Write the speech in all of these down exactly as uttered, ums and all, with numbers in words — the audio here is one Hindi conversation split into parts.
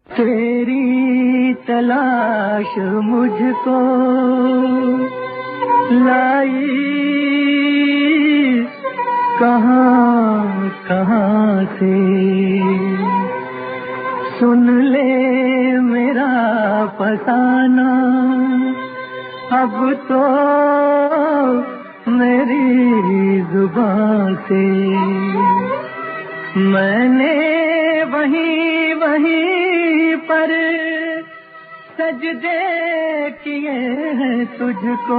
तेरी तलाश मुझको लाई कहाँ कहाँ से, सुन ले मेरा फसाना अब तो मेरी जुबान से। मैंने वहीं वहीं पर सजदे किए हैं तुझको,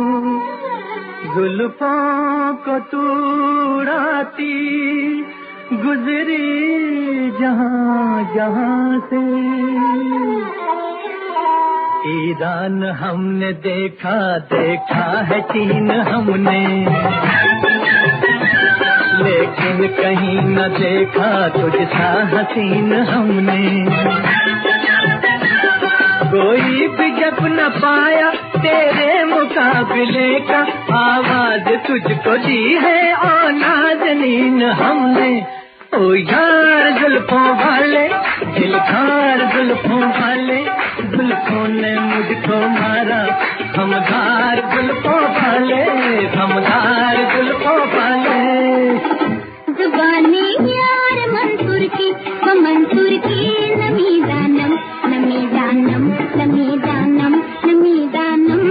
जुल्फों को तू उड़ाती गुजरी जहाँ जहाँ से। ईरान हमने देखा, देखा है चीन हमने, लेकिन कहीं न देखा तुझसा हसीन हमने। कोई भी जब न पाया तेरे मुकाबले का, आवाज तुझको दी है ओ नाज़नीन हमने। ओ यार जुल्फों वाले, दिलदार जुल्फों वाले, जुल्फों ने मुझको मारा, हमदार जुल्फों वाले, हमदार जुल्फों वाले। जुबानी यार मंसूर की, वो मंसूर की नमी दानम, नमी दानम, नमी दानम, नमी दानम।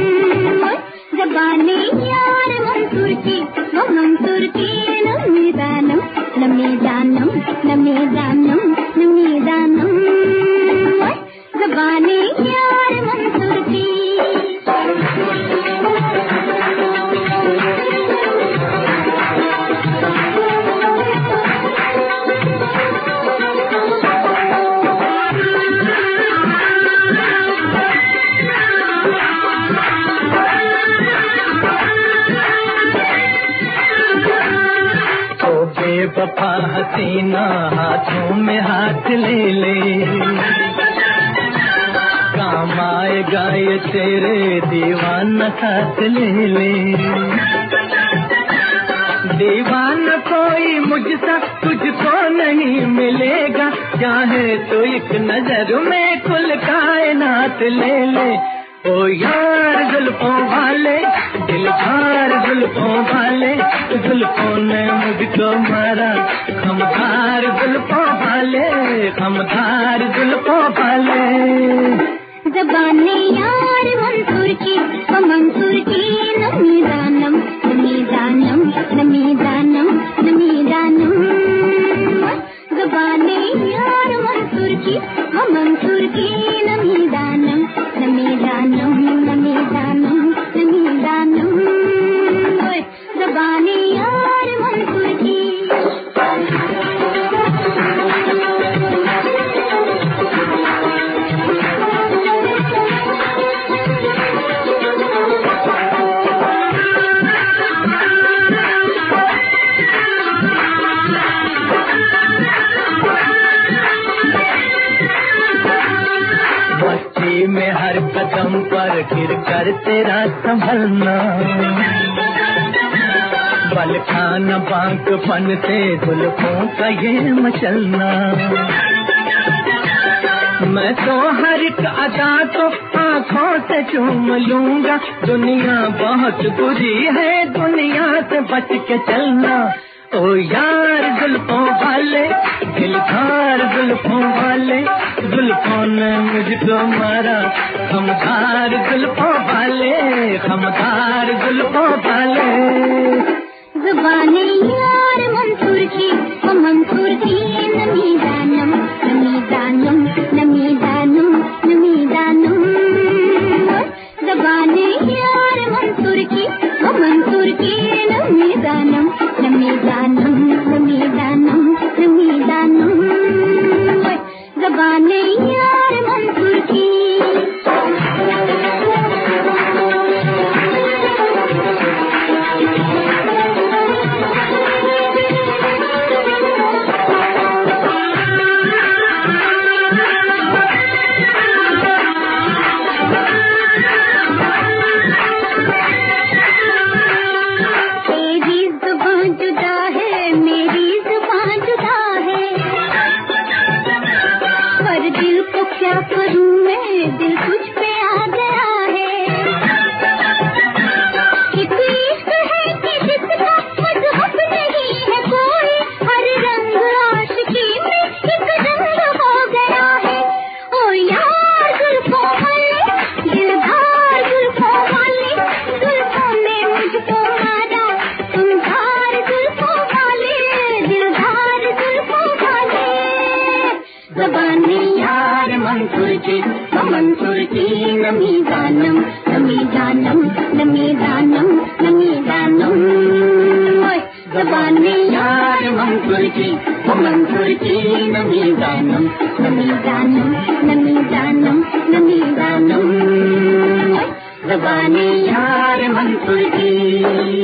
जुबानी यार मंसूर की, वो मंसूर की नमी दानम, नमी दानम, नमी दानम, नमी दानम। जुबानी यार मंसूर की। बेवफा हसीना हाथों में हाथ ले ले, काम आएगा ये तेरे दीवाना साथ ले ले। दीवाना कोई मुझसा तुझको नहीं मिलेगा, चाहे तो एक नजर में कुल कायनात ले ले। ओ यार जुल्फों वाले, दिलदार जुल्फों वाले, जुल्फों ने मुझको मारा, हमदार जुल्फों वाले, हमदार जुल्फों वाले। ज़बाने यार मंसूर की, वो मंसूर की नमी दानम, नमी दानम, नमी दानम, नमी दानम। ज़बाने यार मंसूर की, वो मंसूर की नमी दानम, नमी दानम, नमी दानम, नमी दानम। ज़बाने यार मंसूर की। में हर कदम पर गिर कर तेरा संभलना, बल खाना बांकपन से जुल्फों का ये मचलना। मैं तो हर एक अदा को आँखों से चूम लूंगा, दुनिया बहुत बुरी है, दुनिया से बच के चलना। ओ यार जुल्फों वाले, दिलदार जुल्फों वाले, जुल्फों ने मुझको मारा, हमदार जुल्फों वाले, हमदार जुल्फों वाले। ज़बाने यार मंसूर की, वो मंसूर की नमी दानम, नमी दानम, नमी दानम, नमी दानम। ज़बाने यार मंसूर की, वो मंसूर की नमी दानम, नमी दानम, नमी दानम, नमी दानम। ज़बाने यार मंसूर की। क्या करूं मैं, दिल तुझ पे आ गया है। एक इश्क है कि जिसका मजहब नहीं है कोई, हर रंग आशिकी में एक रंग हो गया है। ओ यार जुल्फों वाले, दिलदार जुल्फों वाले, जुल्फों ने मुझको मारा, तुम धार जुल्फों वाले, दिलदार जुल्फों वाले। ज़बाने यार मंसूर की, मंसूर की नमी दानम, नमी दानम, नमी दानम, नमी दानम। ज़बाने यार मंसूर की, मंसूर की नमी दानम, नमी दानम, नमी दानम, नमी दानम। ज़बाने यार मंसूर की।